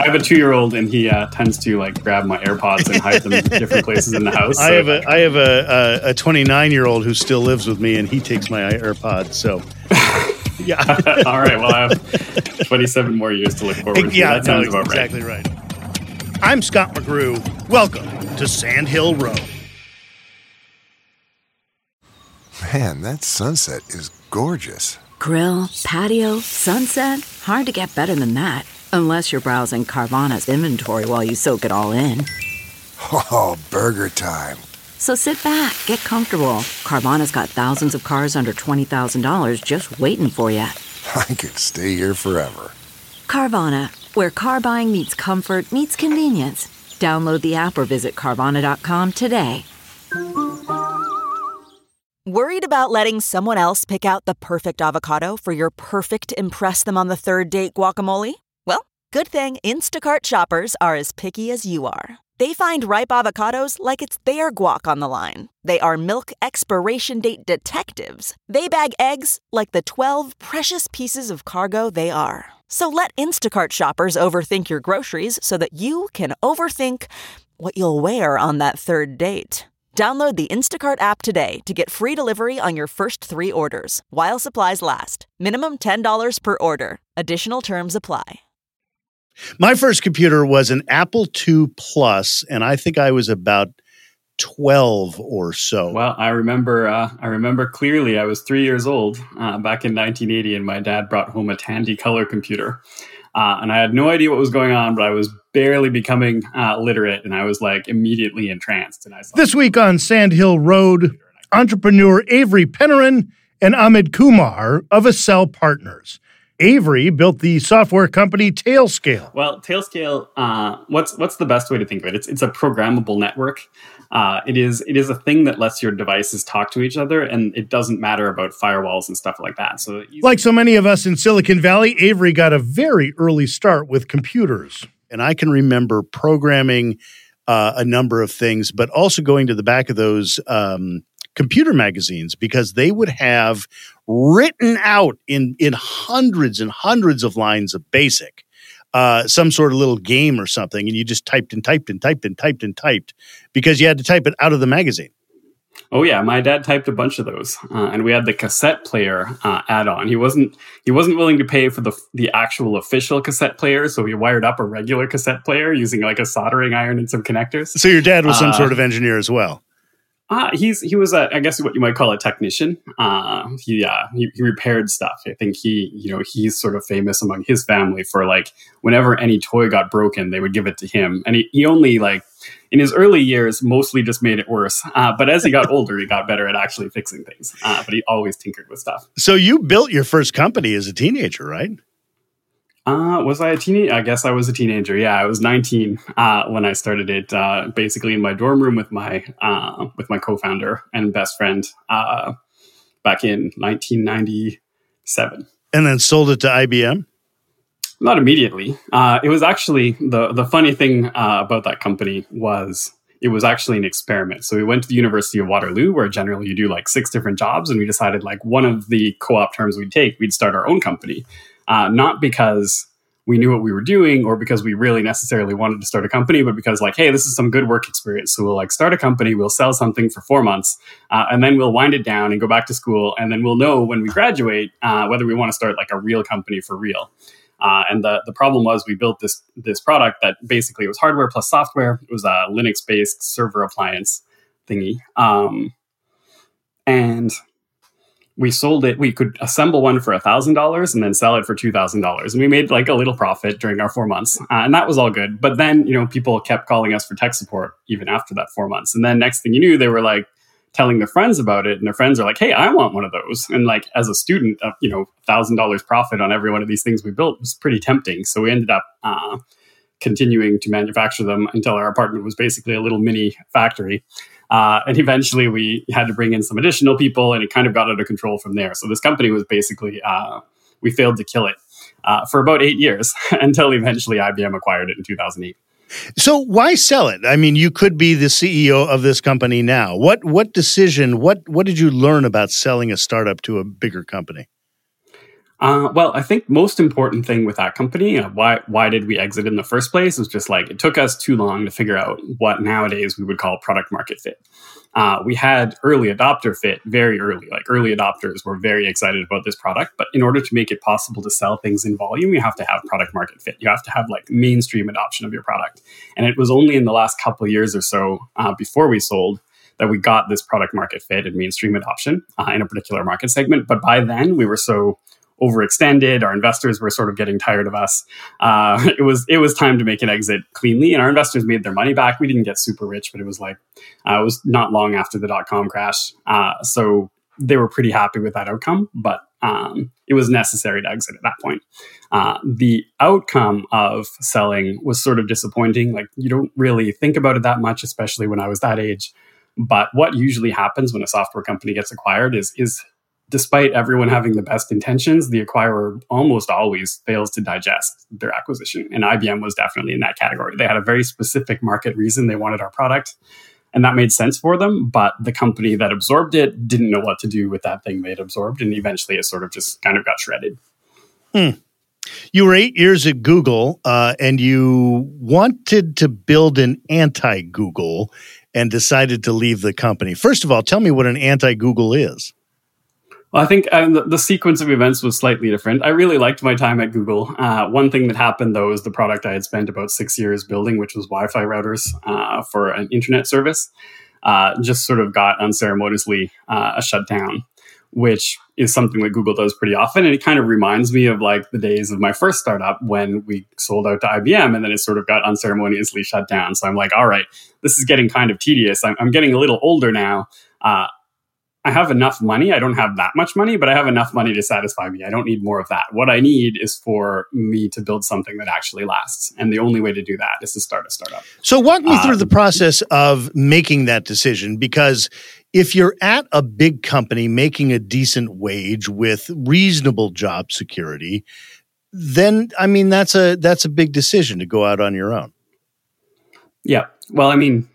have a 2-year-old, and he tends to like grab my AirPods and hide them in different places in the house. So. I have a 29-year-old who still lives with me, and he takes my AirPods. So, yeah. All right. Well, I have 27 more years to look forward to. Yeah, that sounds about exactly right. I'm Scott McGrew. Welcome to Sand Hill Road. Man, that sunset is gorgeous. Grill, patio, sunset. Hard to get better than that. Unless you're browsing Carvana's inventory while you soak it all in. Oh, burger time. So sit back, get comfortable. Carvana's got thousands of cars under $20,000 just waiting for you. I could stay here forever. Carvana, where car buying meets comfort meets convenience. Download the app or visit Carvana.com today. Worried about letting someone else pick out the perfect avocado for your perfect impress-them-on-the-third-date guacamole? Well, good thing Instacart shoppers are as picky as you are. They find ripe avocados like it's their guac on the line. They are milk expiration date detectives. They bag eggs like the 12 precious pieces of cargo they are. So let Instacart shoppers overthink your groceries so that you can overthink what you'll wear on that third date. Download the Instacart app today to get free delivery on your first 3 orders, while supplies last. Minimum $10 per order. Additional terms apply. My first computer was an Apple II Plus, and I think I was about 12 or so. Well, I remember clearly. I was 3 years old back in 1980, and my dad brought home a Tandy color computer. And I had no idea what was going on, but I was barely becoming literate, and I was like immediately entranced. And I saw this week on Sand Hill Road, entrepreneur Avery Pennerin and Amit Kumar of Accel Partners. Avery built the software company Tailscale. Well, Tailscale, what's the best way to think of it? It's a programmable network. It is a thing that lets your devices talk to each other, and it doesn't matter about firewalls and stuff like that. So, like so many of us in Silicon Valley, Avery got a very early start with computers. And I can remember programming a number of things, but also going to the back of those computer magazines, because they would have written out in hundreds and hundreds of lines of BASIC, some sort of little game or something, and you just typed and typed and typed and typed and typed because you had to type it out of the magazine. Oh yeah, my dad typed a bunch of those, and we had the cassette player add-on. He wasn't willing to pay for the actual official cassette player, so we wired up a regular cassette player using like a soldering iron and some connectors. So your dad was some sort of engineer as well. He was I guess what you might call a technician. He repaired stuff. I think he's sort of famous among his family for like whenever any toy got broken, they would give it to him. And he only like in his early years mostly just made it worse. But as he got older, he got better at actually fixing things. But he always tinkered with stuff. So you built your first company as a teenager, right? Was I a teenager? I guess I was a teenager. Yeah, I was 19 when I started it. Basically, in my dorm room with my co-founder and best friend back in 1997. And then sold it to IBM? Not immediately. It was actually the funny thing about that company was it was actually an experiment. So we went to the University of Waterloo, where generally you do like 6 different jobs, and we decided like one of the co-op terms we'd take, we'd start our own company. Not because we knew what we were doing or because we really necessarily wanted to start a company, but because like, hey, this is some good work experience. So we'll like start a company, we'll sell something for 4 months, and then we'll wind it down and go back to school. And then we'll know when we graduate whether we want to start like a real company for real. And the problem was we built this product that basically was hardware plus software. It was a Linux-based server appliance thingy. And we sold it. We could assemble one for $1,000 and then sell it for $2,000. And we made like a little profit during our 4 months. And that was all good. But then, people kept calling us for tech support even after that 4 months. And then next thing you knew, they were like telling their friends about it. And their friends are like, hey, I want one of those. And like as a student, $1,000 profit on every one of these things we built was pretty tempting. So we ended up continuing to manufacture them until our apartment was basically a little mini factory. And eventually we had to bring in some additional people, and it kind of got out of control from there. So this company was basically, we failed to kill it for about 8 years until eventually IBM acquired it in 2008. So why sell it? I mean, you could be the CEO of this company now. What decision, what did you learn about selling a startup to a bigger company? Well, I think most important thing with that company, why did we exit in the first place, was just like it took us too long to figure out what nowadays we would call product market fit. We had early adopter fit very early. Like early adopters were very excited about this product, but in order to make it possible to sell things in volume, you have to have product market fit. You have to have like mainstream adoption of your product. And it was only in the last couple of years or so before we sold that we got this product market fit and mainstream adoption in a particular market segment. But by then we were so overextended. Our investors were sort of getting tired of us. It was time to make an exit cleanly, and our investors made their money back. We didn't get super rich, but it was not long after the .com crash, so they were pretty happy with that outcome. But it was necessary to exit at that point. The outcome of selling was sort of disappointing. Like you don't really think about it that much, especially when I was that age. But what usually happens when a software company gets acquired is despite everyone having the best intentions, the acquirer almost always fails to digest their acquisition. And IBM was definitely in that category. They had a very specific market reason they wanted our product, and that made sense for them. But the company that absorbed it didn't know what to do with that thing they'd absorbed, and eventually it sort of just kind of got shredded. You were 8 years at Google, and you wanted to build an anti-Google and decided to leave the company. First of all, tell me what an anti-Google is. Well, I think the sequence of events was slightly different. I really liked my time at Google. One thing that happened, though, is the product I had spent about 6 years building, which was Wi-Fi routers for an internet service, just sort of got unceremoniously shut down, which is something that Google does pretty often. And it kind of reminds me of like the days of my first startup when we sold out to IBM and then it sort of got unceremoniously shut down. So I'm like, all right, this is getting kind of tedious. I'm getting a little older now. I have enough money. I don't have that much money, but I have enough money to satisfy me. I don't need more of that. What I need is for me to build something that actually lasts. And the only way to do that is to start a startup. So walk me through the process of making that decision, because if you're at a big company making a decent wage with reasonable job security, then, I mean, that's a big decision to go out on your own. Yeah. Well, I mean,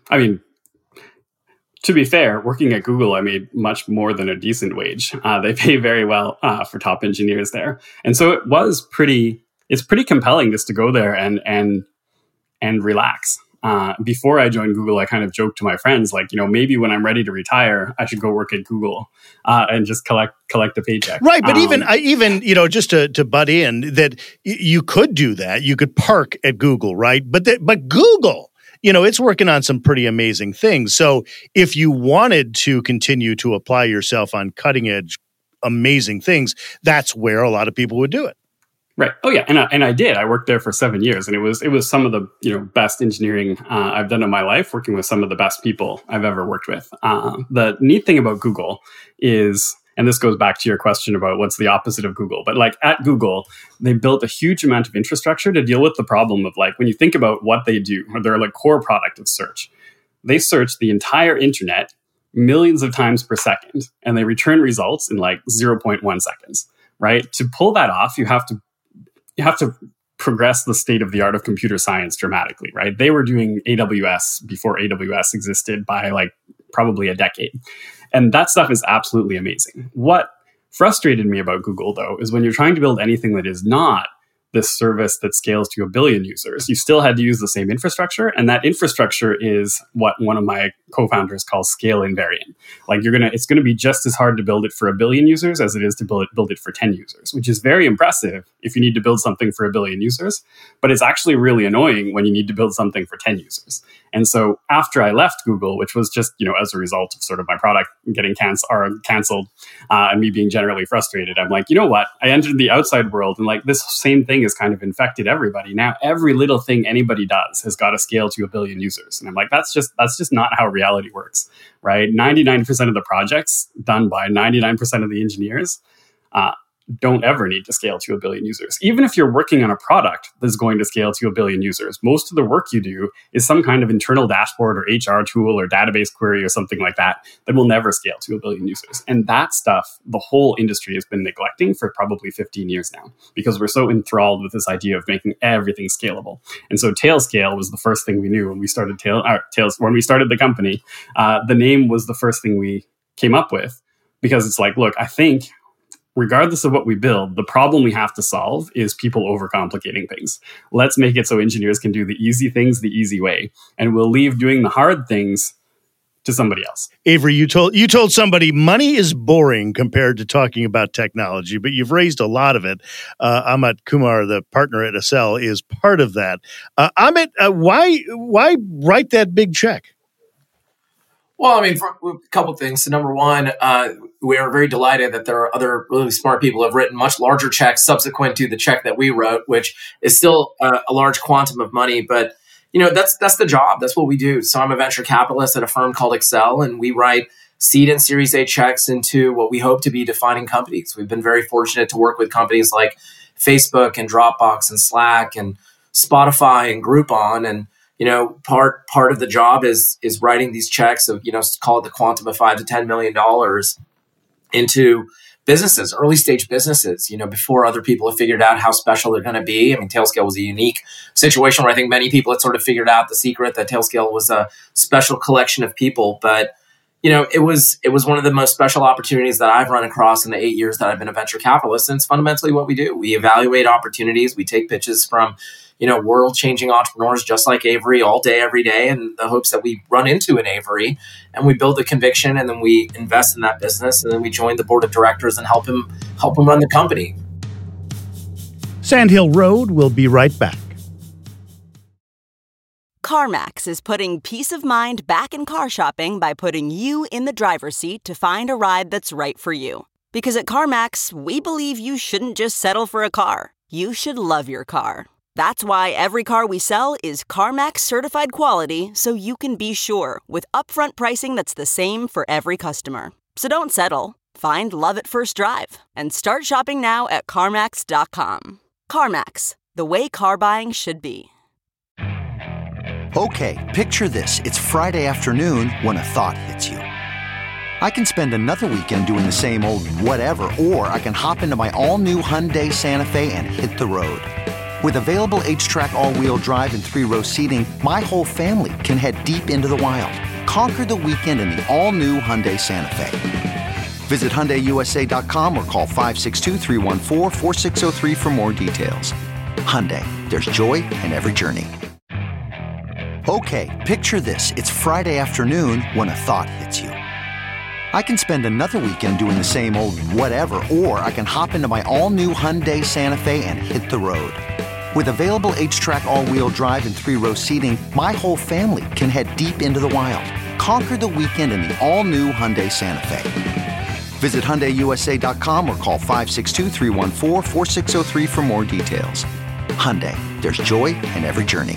to be fair, working at Google, I made much more than a decent wage. They pay very well for top engineers there. And so it's pretty compelling just to go there and relax. Before I joined Google, I kind of joked to my friends, like, maybe when I'm ready to retire, I should go work at Google and just collect a paycheck. Right. But even just to butt in, that you could do that. You could park at Google, right? But Google, it's working on some pretty amazing things. So if you wanted to continue to apply yourself on cutting edge, amazing things, that's where a lot of people would do it. Right. Oh yeah, and I did. I worked there for 7 years, and it was some of the best engineering I've done in my life. Working with some of the best people I've ever worked with. The neat thing about Google is, and this goes back to your question about what's the opposite of Google, but like at Google, they built a huge amount of infrastructure to deal with the problem of like when you think about what they do, or their like core product of search, they search the entire internet millions of times per second, and they return results in like 0.1 seconds. Right? To pull that off, you have to progress the state of the art of computer science dramatically, right? They were doing AWS before AWS existed by like probably a decade. And that stuff is absolutely amazing. What frustrated me about Google, though, is when you're trying to build anything that is not this service that scales to 1 billion users, you still had to use the same infrastructure. And that infrastructure is what one of my co-founders calls scale invariant. Like it's going to be just as hard to build it for 1 billion users as it is to build it for 10 users, which is very impressive if you need to build something for 1 billion users. But it's actually really annoying when you need to build something for 10 users. And so after I left Google, which was just, as a result of sort of my product getting canceled and me being generally frustrated, I'm like, you know what? I entered the outside world, and like this same thing has kind of infected everybody. Now every little thing anybody does has got to scale to 1 billion users. And I'm like, that's just not how reality works, right? 99% of the projects done by 99% of the engineers don't ever need to scale to 1 billion users. Even if you're working on a product that's going to scale to 1 billion users, most of the work you do is some kind of internal dashboard or HR tool or database query or something like that will never scale to 1 billion users. And that stuff, the whole industry has been neglecting for probably 15 years now, because we're so enthralled with this idea of making everything scalable. And so Tailscale was the first thing we knew when we started when we started the company. The name was the first thing we came up with, because it's like, look, I think regardless of what we build, the problem we have to solve is people overcomplicating things. Let's make it so engineers can do the easy things the easy way, and we'll leave doing the hard things to somebody else. Avery, you told somebody money is boring compared to talking about technology, but you've raised a lot of it. Amit Kumar, the partner at Accel, is part of that. Amit, why write that big check? Well, I mean, for a couple of things. So number one, we are very delighted that there are other really smart people who have written much larger checks subsequent to the check that we wrote, which is still a large quantum of money. But, that's the job. That's what we do. So I'm a venture capitalist at a firm called Accel, and we write seed and Series A checks into what we hope to be defining companies. We've been very fortunate to work with companies like Facebook and Dropbox and Slack and Spotify and Groupon. And part of the job is writing these checks of, call it the quantum of $5 to $10 million into businesses, early stage businesses, before other people have figured out how special they're going to be. I mean, Tailscale was a unique situation where I think many people had sort of figured out the secret that Tailscale was a special collection of people. But, it was one of the most special opportunities that I've run across in the 8 years that I've been a venture capitalist. And it's fundamentally what we do. We evaluate opportunities. We take pitches from world-changing entrepreneurs just like Avery all day, every day, in the hopes that we run into an Avery and we build the conviction, and then we invest in that business, and then we join the board of directors and help him run the company. Sandhill Road will be right back. CarMax is putting peace of mind back in car shopping by putting you in the driver's seat to find a ride that's right for you. Because at CarMax, we believe you shouldn't just settle for a car. You should love your car. That's why every car we sell is CarMax certified quality, so you can be sure with upfront pricing that's the same for every customer. So don't settle. Find love at first drive and start shopping now at CarMax.com. CarMax, the way car buying should be. Okay, picture this. It's Friday afternoon when a thought hits you. I can spend another weekend doing the same old whatever, or I can hop into my all-new Hyundai Santa Fe and hit the road. With available H-Track all-wheel drive and 3-row seating, my whole family can head deep into the wild. Conquer the weekend in the all-new Hyundai Santa Fe. Visit HyundaiUSA.com or call 562-314-4603 for more details. Hyundai, there's joy in every journey. Okay, picture this. It's Friday afternoon when a thought hits you. I can spend another weekend doing the same old whatever, or I can hop into my all-new Hyundai Santa Fe and hit the road. With available H-Track all-wheel drive and 3-row seating, my whole family can head deep into the wild. Conquer the weekend in the all-new Hyundai Santa Fe. Visit HyundaiUSA.com or call 562-314-4603 for more details. Hyundai, there's joy in every journey.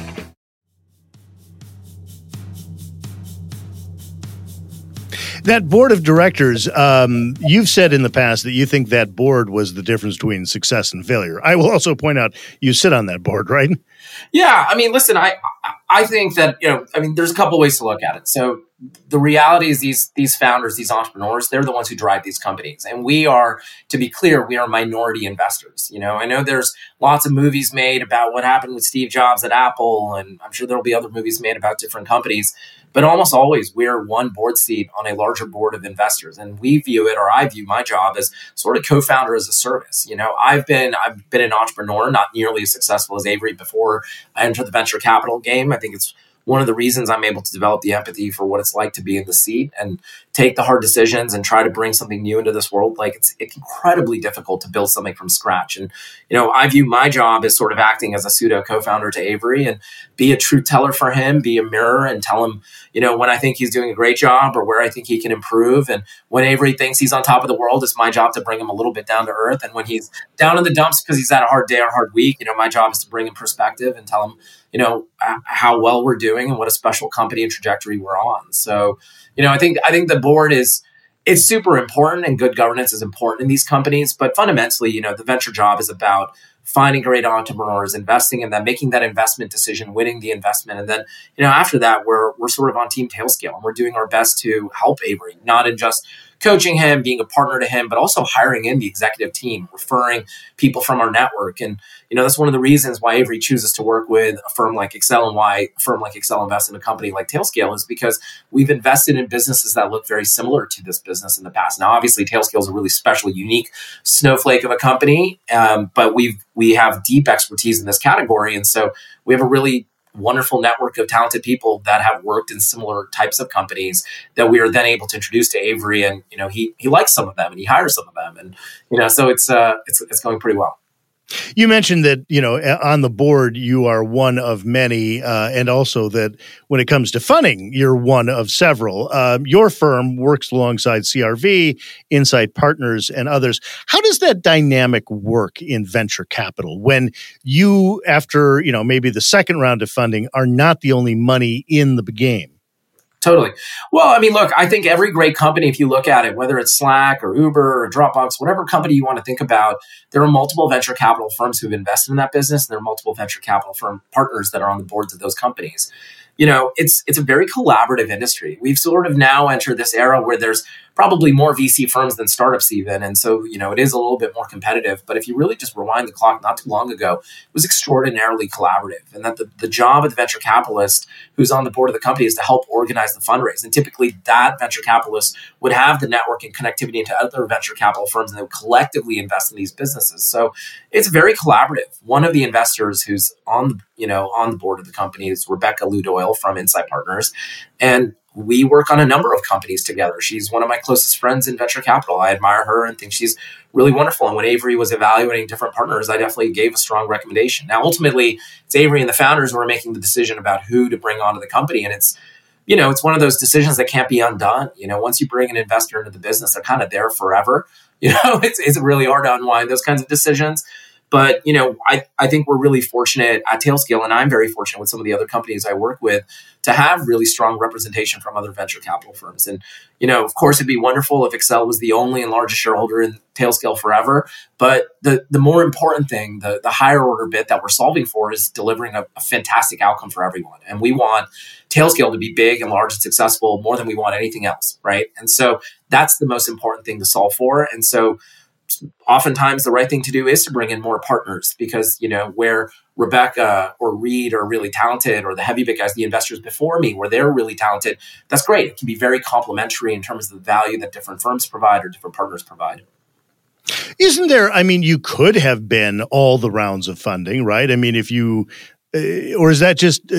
That board of directors, you've said in the past that you think that board was the difference between success and failure. I will also point out you sit on that board, right? Yeah. I mean, listen, I think that, there's a couple ways to look at it. So the reality is these founders, these entrepreneurs, they're the ones who drive these companies. And we are, to be clear, we are minority investors. I know there's lots of movies made about what happened with Steve Jobs at Apple, and I'm sure there'll be other movies made about different companies. But almost always, we're one board seat on a larger board of investors. And we view it, or I view my job as sort of co-founder as a service. I've been an entrepreneur, not nearly as successful as Avery before I entered the venture capital game. I think it's one of the reasons I'm able to develop the empathy for what it's like to be in the seat and take the hard decisions and try to bring something new into this world. Like it's incredibly difficult to build something from scratch. And, I view my job as sort of acting as a pseudo co-founder to Avery and be a truth teller for him, be a mirror and tell him, when I think he's doing a great job or where I think he can improve. And when Avery thinks he's on top of the world, it's my job to bring him a little bit down to earth. And when he's down in the dumps because he's had a hard day or hard week, my job is to bring him perspective and tell him, how well we're doing and what a special company and trajectory we're on. So, I think the board it's super important, and good governance is important in these companies. But fundamentally, the venture job is about finding great entrepreneurs, investing in them, making that investment decision, winning the investment. And then, after that, we're sort of on Team Tailscale, and we're doing our best to help Avery, not in just coaching him, being a partner to him, but also hiring in the executive team, referring people from our network. And, that's one of the reasons why Avery chooses to work with a firm like Accel, and why a firm like Accel invests in a company like Tailscale is because we've invested in businesses that look very similar to this business in the past. Now, obviously, Tailscale is a really special, unique snowflake of a company, but we have deep expertise in this category. And so we have a really wonderful network of talented people that have worked in similar types of companies that we are then able to introduce to Avery. And, he likes some of them and he hires some of them. And, so it's going pretty well. You mentioned that, on the board, you are one of many, and also that when it comes to funding, you're one of several. Your firm works alongside CRV, Insight Partners, and others. How does that dynamic work in venture capital when you, after, maybe the second round of funding, are not the only money in the game? Totally. Well, look, I think every great company, if you look at it, whether it's Slack or Uber or Dropbox, whatever company you want to think about, there are multiple venture capital firms who've invested in that business. And there are multiple venture capital firm partners that are on the boards of those companies. It's a very collaborative industry. We've sort of now entered this era where there's probably more VC firms than startups even. And so, it is a little bit more competitive. But if you really just rewind the clock not too long ago, it was extraordinarily collaborative. And that the job of the venture capitalist who's on the board of the company is to help organize the fundraise. And typically that venture capitalist would have the network and connectivity into other venture capital firms, and they would collectively invest in these businesses. So it's very collaborative. One of the investors who's on the board of the company is Rebecca Ludoyle from Insight Partners. And we work on a number of companies together. She's one of my closest friends in venture capital. I admire her and think she's really wonderful. And when Avery was evaluating different partners, I definitely gave a strong recommendation. Now, ultimately, it's Avery and the founders who are making the decision about who to bring onto the company. And it's one of those decisions that can't be undone. Once you bring an investor into the business, they're kind of there forever. It's really hard to unwind those kinds of decisions. But, I think we're really fortunate at Tailscale, and I'm very fortunate with some of the other companies I work with, to have really strong representation from other venture capital firms. And, of course, it'd be wonderful if Accel was the only and largest shareholder in Tailscale forever. But the more important thing, the higher order bit that we're solving for is delivering a fantastic outcome for everyone. And we want Tailscale to be big and large and successful more than we want anything else, right? And so that's the most important thing to solve for. And so oftentimes the right thing to do is to bring in more partners because, where Rebecca or Reed are really talented, or the heavy bit guys, the investors before me, where they're really talented, that's great. It can be very complementary in terms of the value that different firms provide or different partners provide. Isn't there, you could have been all the rounds of funding, right? If you, or is that just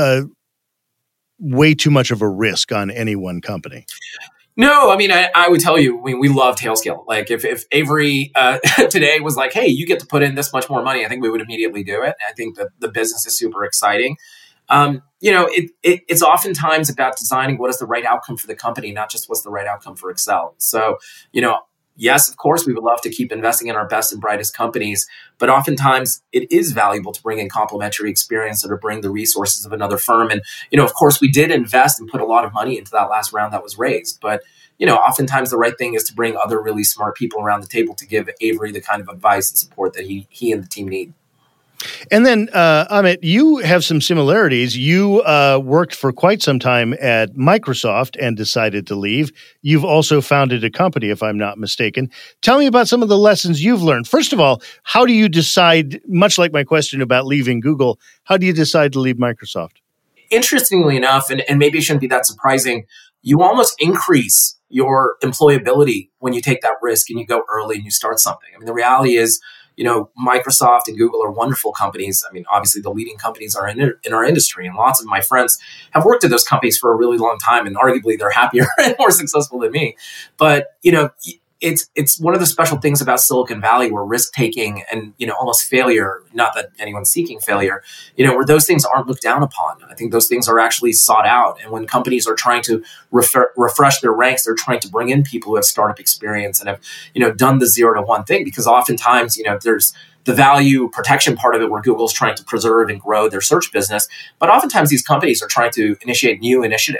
way too much of a risk on any one company? No, I would tell you, we love Tailscale. Like if Avery today was like, hey, you get to put in this much more money, I think we would immediately do it. I think that the business is super exciting. It's oftentimes about designing what is the right outcome for the company, not just what's the right outcome for Accel. So, yes, of course, we would love to keep investing in our best and brightest companies, but oftentimes it is valuable to bring in complementary experience or to bring the resources of another firm. And, of course, we did invest and put a lot of money into that last round that was raised. But, oftentimes the right thing is to bring other really smart people around the table to give Avery the kind of advice and support that he and the team need. And then, Amit, you have some similarities. You worked for quite some time at Microsoft and decided to leave. You've also founded a company, if I'm not mistaken. Tell me about some of the lessons you've learned. First of all, how do you decide, much like my question about leaving Google, how do you decide to leave Microsoft? Interestingly enough, and maybe it shouldn't be that surprising, you almost increase your employability when you take that risk and you go early and you start something. The reality is, Microsoft and Google are wonderful companies. Obviously the leading companies are in our industry, and lots of my friends have worked at those companies for a really long time, and arguably they're happier and more successful than me. But, it's one of the special things about Silicon Valley where risk-taking and, almost failure, not that anyone's seeking failure, where those things aren't looked down upon. I think those things are actually sought out. And when companies are trying to refresh their ranks, they're trying to bring in people who have startup experience and have, done the 0 to 1 thing. Because oftentimes, there's the value protection part of it where Google's trying to preserve and grow their search business. But oftentimes these companies are trying to initiate new initiatives.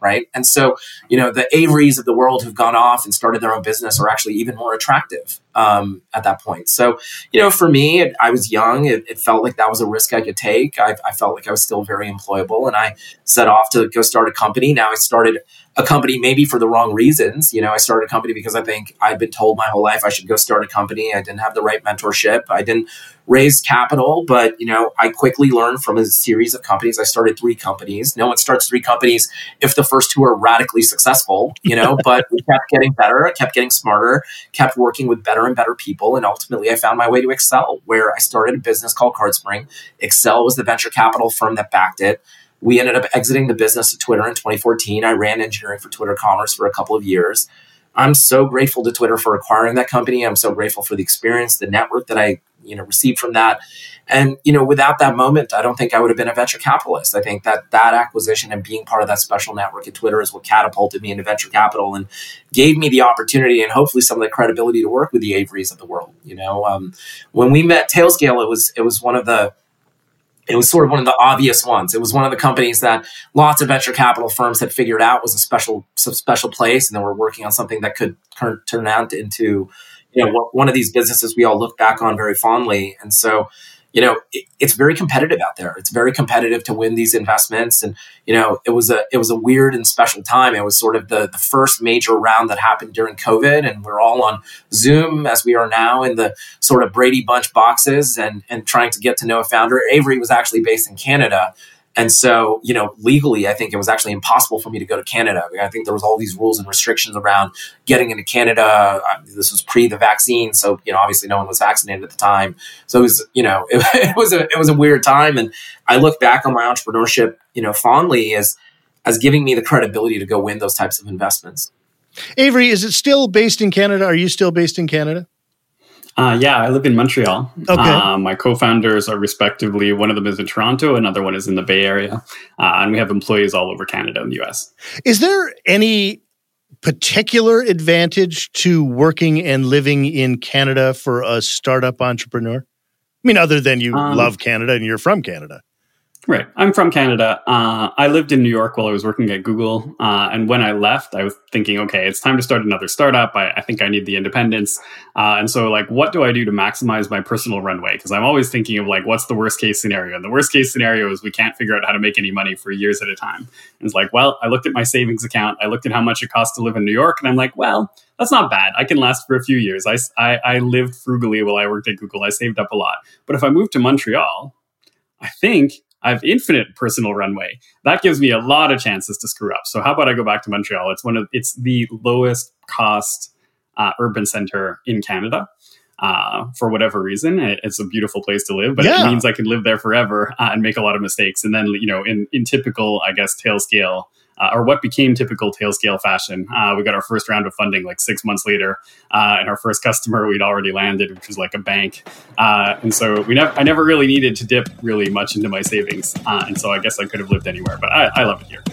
right? And so, the Averys of the world who've gone off and started their own business are actually even more attractive at that point. So, for me, I was young. It felt like that was a risk I could take. I felt like I was still very employable, and I set off to go start a company. Now I started a company maybe for the wrong reasons. I started a company because I think I'd been told my whole life I should go start a company. I didn't have the right mentorship. I didn't raise capital, but I quickly learned from a series of companies. I started 3 companies. No one starts 3 companies if the first 2 are radically successful, but we kept getting better, kept getting smarter, kept working with better and better people. And ultimately I found my way to Accel, where I started a business called CardSpring. Accel was the venture capital firm that backed it. We ended up exiting the business of Twitter in 2014. I ran engineering for Twitter Commerce for a couple of years. I'm so grateful to Twitter for acquiring that company. I'm so grateful for the experience, the network that I received from that. And, without that moment, I don't think I would have been a venture capitalist. I think that acquisition and being part of that special network at Twitter is what catapulted me into venture capital and gave me the opportunity and hopefully some of the credibility to work with the Averys of the world. When we met Tailscale, it was sort of one of the obvious ones. It was one of the companies that lots of venture capital firms had figured out was a special place, and then we're working on something that could turn out into, one of these businesses we all look back on very fondly. And so, it's very competitive out there. It's very competitive to win these investments. And, it was a weird and special time. It was sort of the first major round that happened during COVID. And we're all on Zoom as we are now in the sort of Brady Bunch boxes and trying to get to know a founder. Avery was actually based in Canada. And so, legally, I think it was actually impossible for me to go to Canada. I think there was all these rules and restrictions around getting into Canada. This was pre the vaccine. So, obviously no one was vaccinated at the time. So it was, it was a weird time. And I look back on my entrepreneurship, fondly as giving me the credibility to go win those types of investments. Avery, is it still based in Canada? Are you still based in Canada? Yeah, I live in Montreal. Okay. My co-founders are respectively, one of them is in Toronto, another one is in the Bay Area. And we have employees all over Canada and the US. Is there any particular advantage to working and living in Canada for a startup entrepreneur? I mean, other than you love Canada and you're from Canada. Right. I'm from Canada. I lived in New York while I was working at Google. And when I left, I was thinking, okay, it's time to start another startup. I think I need the independence. And so what do I do to maximize my personal runway? Because I'm always thinking of what's the worst case scenario? And the worst case scenario is we can't figure out how to make any money for years at a time. And it's I looked at my savings account. I looked at how much it costs to live in New York. And I'm like, well, that's not bad. I can last for a few years. I lived frugally while I worked at Google. I saved up a lot. But if I moved to Montreal, I think I have infinite personal runway. That gives me a lot of chances to screw up. So how about I go back to Montreal? It's the lowest cost urban center in Canada. For whatever reason, it's a beautiful place to live, but it means I can live there forever and make a lot of mistakes. And then, in typical, I guess, Tailscale, or what became typical Tailscale fashion, we got our first round of funding 6 months later, and our first customer we'd already landed, which was a bank. And so I never really needed to dip really much into my savings. And so I guess I could have lived anywhere, but I love it here.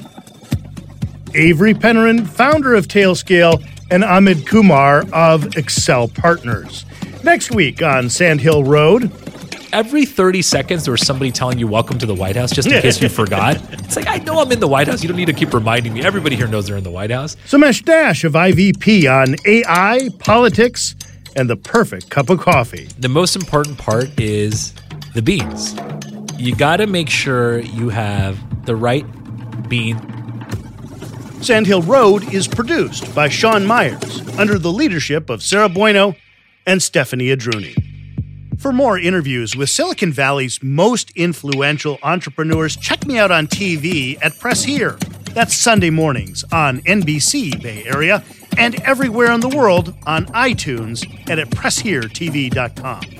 Avery Pennerin, founder of Tailscale, and Amit Kumar of Accel Partners. Next week on Sand Hill Road. Every 30 seconds, there was somebody telling you, welcome to the White House, just in case you forgot. It's I know I'm in the White House. You don't need to keep reminding me. Everybody here knows they're in the White House. Somesh Dash of IVP on AI, politics, and the perfect cup of coffee. The most important part is the beans. You got to make sure you have the right bean. Sand Hill Road is produced by Sean Myers under the leadership of Sarah Bueno and Stephanie Adruni. For more interviews with Silicon Valley's most influential entrepreneurs, check me out on TV at Press Here. That's Sunday mornings on NBC Bay Area and everywhere in the world on iTunes and at PressHereTV.com.